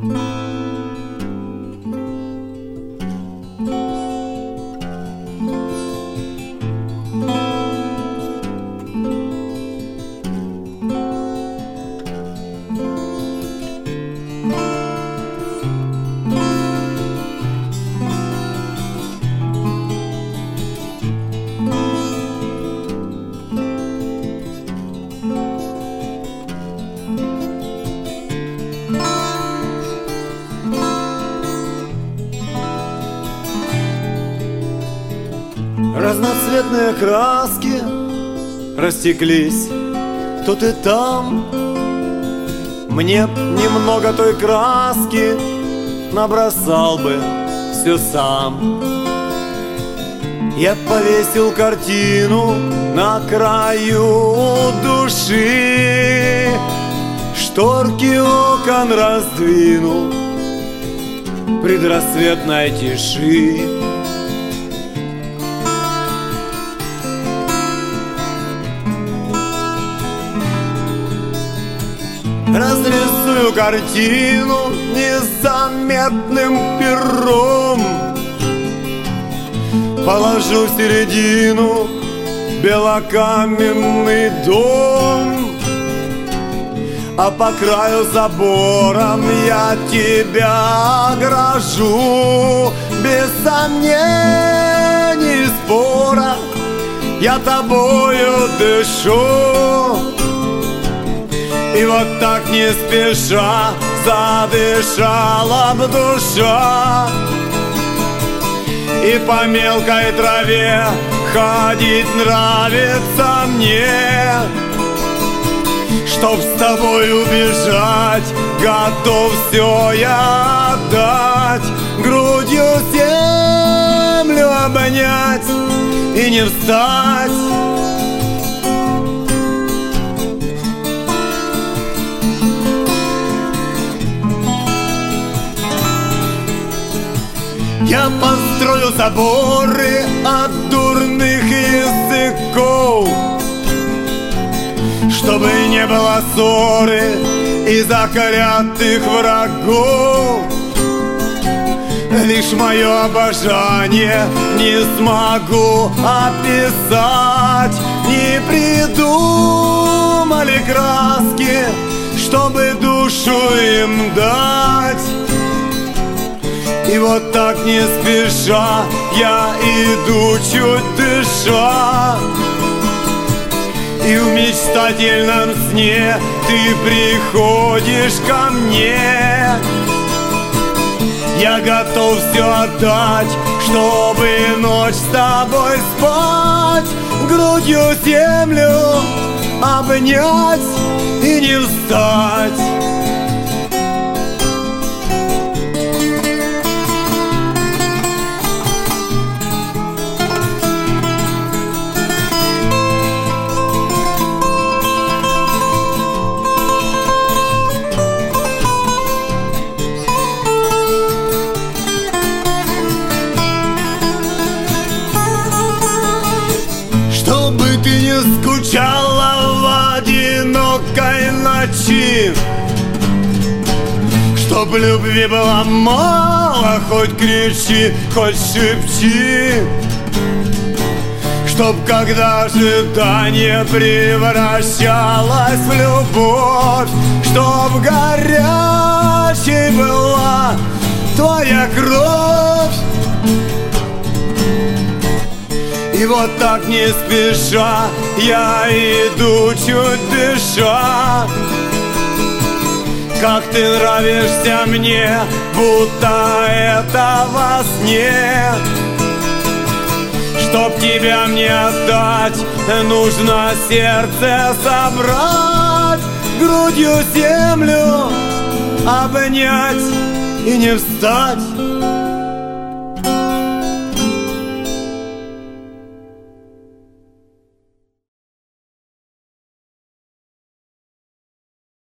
Разноцветные краски растеклись тут и там. Мне немного той краски набросал бы все сам. Я повесил картину на краю души, шторки окон раздвинул в предрассветной тиши. Разрисую картину незаметным пером, положу в середину белокаменный дом, а по краю забором я тебя огражу. Без сомнений, спора, я тобою дышу. И вот так не спеша задышала б душа, и по мелкой траве ходить нравится мне. Чтоб с тобой убежать, готов все я отдать, грудью землю обнять и не встать. Я построю заборы от дурных языков, чтобы не было ссоры и заклятых врагов. Лишь мое обожание не смогу описать. Не придумали краски, чтобы душу им дать. И вот так не спеша я иду, чуть дыша, и в мечтательном сне ты приходишь ко мне. Я готов все отдать, чтобы ночь с тобой спать, грудью землю обнять и не встать. Чтобы ты не скучала в одинокой ночи, чтоб любви было мало, хоть кричи, хоть шепчи, чтоб когда ожидание превращалось в любовь, чтоб горячей была твоя кровь. И вот так не спеша я иду, чуть дыша. Как ты нравишься мне, будто это во сне. Чтоб тебя мне отдать, нужно сердце собрать, грудью землю обнять и не встать.